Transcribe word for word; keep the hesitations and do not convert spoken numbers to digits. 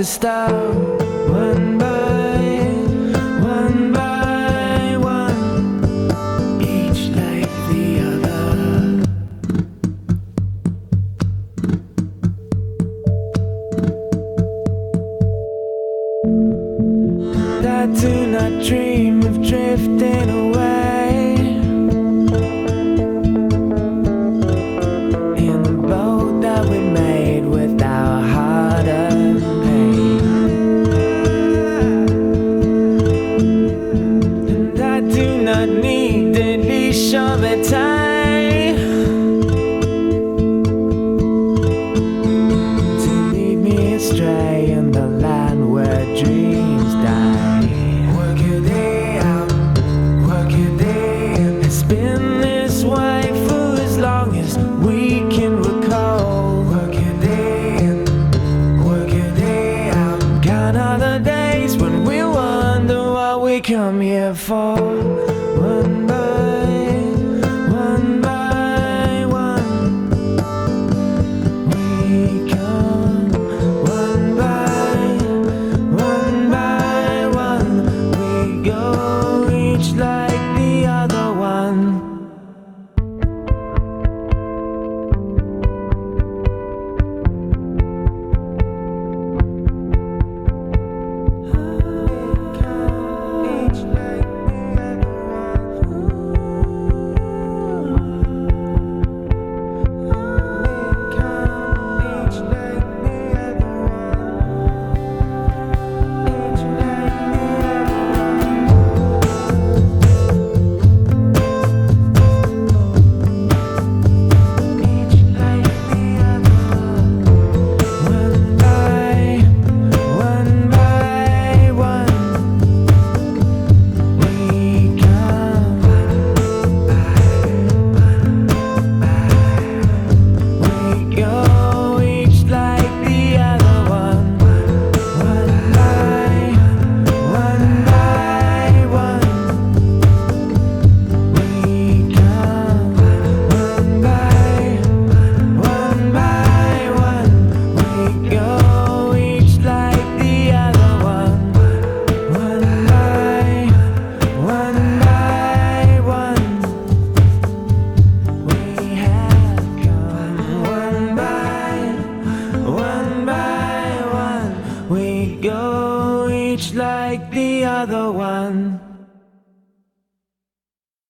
stop. One by one by one, each like the other. And I do not dream of drifting away in the boat that we made with our heart and pain. And I do not need the leash of a tie to lead me astray in the land where dreams die. Work your day out, work your day in. It's been this way for as long as we can recall. Work your day in, work your day out. Gone are the days when we wonder what we come here for. One by one by one, we come. One by one by one, we go, each like the other one. Each like the other one. Each like the other one. Each like Each like the other. One by one by one, we come. We go, each like the other one. One by one by one, we come. One by one by one, we go, each like the other one. One by one by one, we have come. One by one by one, we go, each like the other one.